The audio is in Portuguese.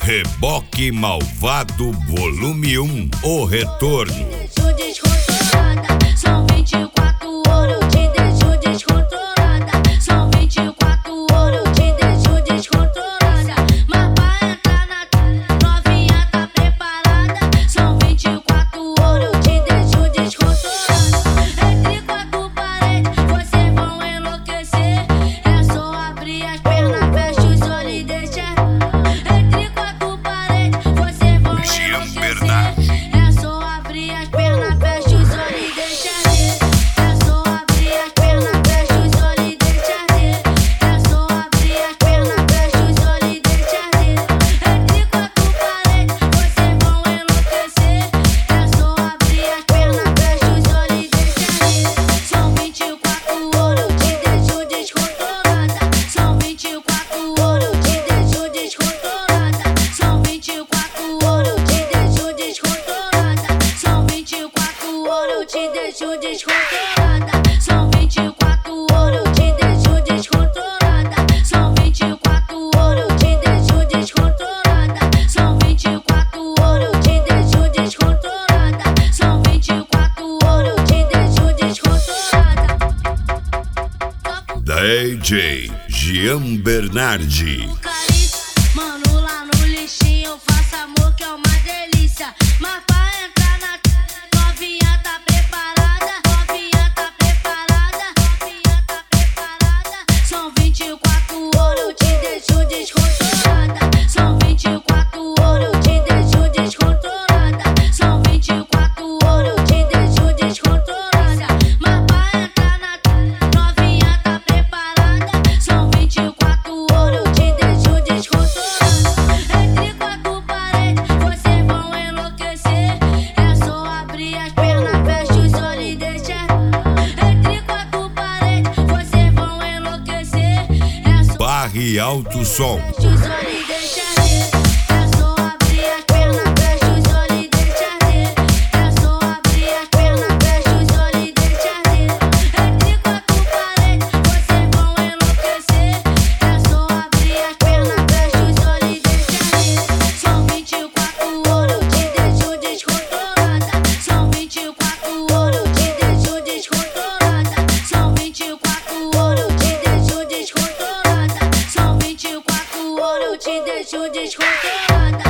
Reboque Malvado Volume 1, o retorno. Deixo descontrolada, são 24 horas, eu te deixo descontrolada. São 24 horas, eu te deixo descontrolada. Mas pra entrar na novinha tá preparada. São 24 horas, eu te deixo descontrolada. Entre quatro paredes, vocês vão enlouquecer. É só abrir as pernas, fecha os olhos e deixa. Entre quatro paredes, vocês vão enlouquecer. É só abrir as pernas, fecha os olhos e deixa ver. É só abrir as pernas, fecha os olhos e deixa ver. É só abrir as pernas, fecha os olhos e deixa ver. Entre quatro paredes, vocês vão enlouquecer. É só abrir as pernas, fecha os olhos e deixa ver. São 24 horas, eu te deixo descontrolada. São 24 horas, eu te deixo descontrolada. São 24 horas, eu te deixo descontrolada. São 24 horas, eu te deixo descontrolada. São 24 horas, eu te deixo descontrolada. São 24 horas, eu te deixo descontrolada. São 24 horas, eu te deixo descontrolada. São 24 horas, eu te deixo descontrolada. DJ Jean Bernardi. Mano, lá no lixinho eu faço amor que é uma delícia. Mas pra entrar na novinha tá preparada. Novinha tá preparada. Novinha tá preparada. São 24 horas, eu te deixo descontrolada. São 24 horas, eu te deixo descontrolada. São 24 horas, eu te deixo descontrolada. Mas pra entrar na novinha tá preparada. São 24 horas, eu te deixo descontrolada. Entre quatro paredes, vocês vão enlouquecer. É só abrir as pernas, fecha os olhos e deixa. Entre quatro paredes, vocês vão enlouquecer. É só Barre Alto Som. fecha os olhos e deixa ver. É só abrir as pernas, fecha os olhos e deixa ver. É só abrir as pernas, fecha os olhos e deixa ver. Entre quatro paredes, vocês vão enlouquecer. É só abrir as pernas, fecha os olhos e deixa ver. São 24 horas, eu te deixo descontrolada. São 24 horas, eu te deixo descontrolada. São 24 horas, eu te deixo descontrolada. São 24 horas, eu te deixo descontrolada.